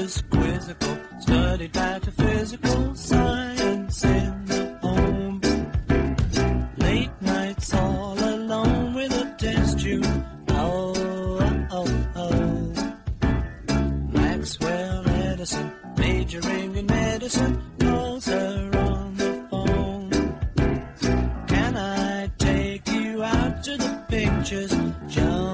was quizzical, studied metaphysical science in the home. Late nights all alone with a test tube. Oh, oh, oh. Maxwell Edison, majoring in medicine, calls her on the phone. Can I take you out to the pictures, Joan?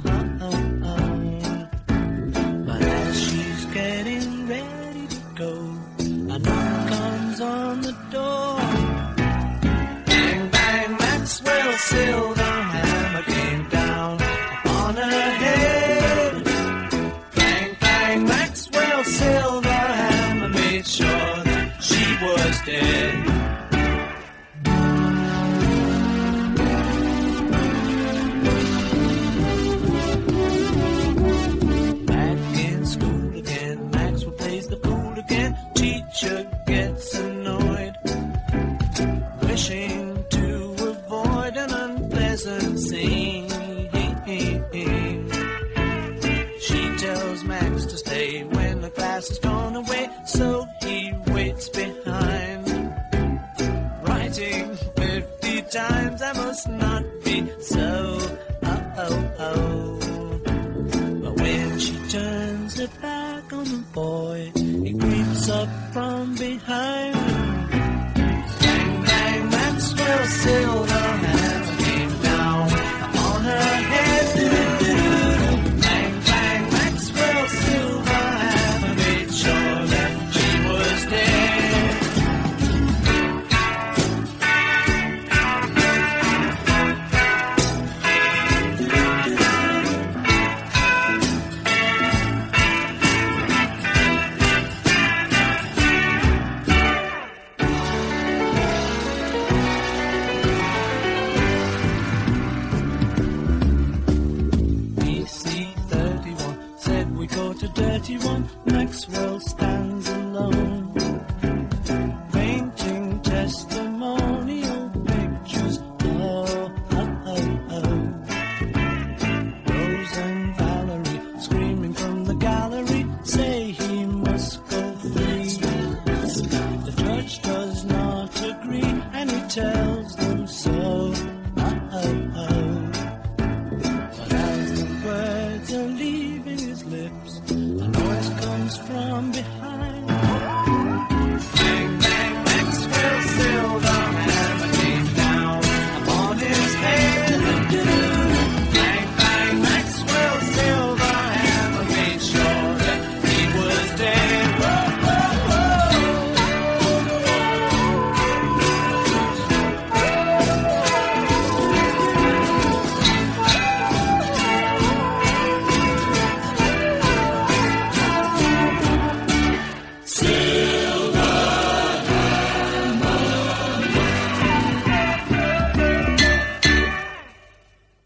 But as she's getting ready to go, a knock comes on the door. Bang, bang, Maxwell's silver hammer came down on her head. Bang, bang, Maxwell's silver hammer made sure that she was dead. Teacher gets annoyed, wishing to avoid an unpleasant scene. She tells Max to stay when the class has gone away, so he waits behind. Writing 50 times, I must not be so. But when she turns her back on the boy, he creeps up from behind. Bang, bang, Maxwell's silver hammer came down on her head. Bang, bang, Maxwell's silver hammer made sure that she was dead. Dirty one, Maxwell stands alone, painting testimonial pictures. Oh, oh, oh, oh. Rose and Valerie screaming from the gallery say he must go free. The judge does not agree and he tells them so. Oh, oh, oh. But as the words are leaving his lips, a noise comes from behind.